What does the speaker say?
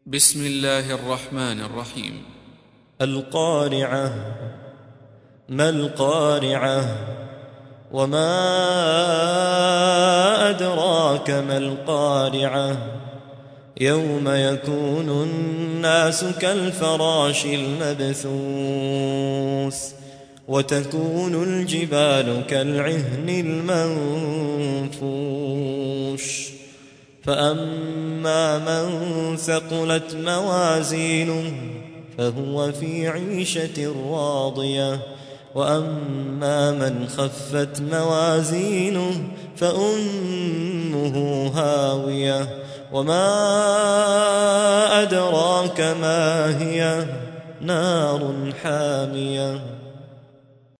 بسم الله الرحمن الرحيم. القارعة. ما القارعة؟ وما أدراك ما القارعة؟ يوم يكون الناس كالفراش المبثوث وتكون الجبال كالعهن المنفوش فأما من ثقلت موازينه فهو في عيشة راضية وأما من خفت موازينه فأمه هاوية وما أدراك ما هي نار حامية.